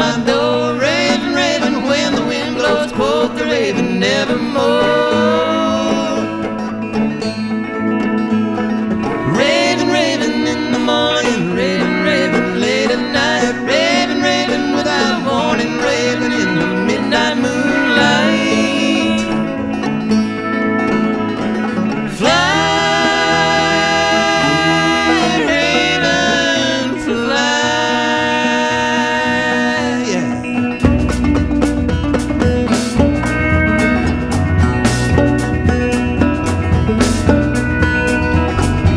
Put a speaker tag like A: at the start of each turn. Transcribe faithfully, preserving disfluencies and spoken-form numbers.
A: my door. Raven, raven, when the wind blows, quoth the raven, nevermore.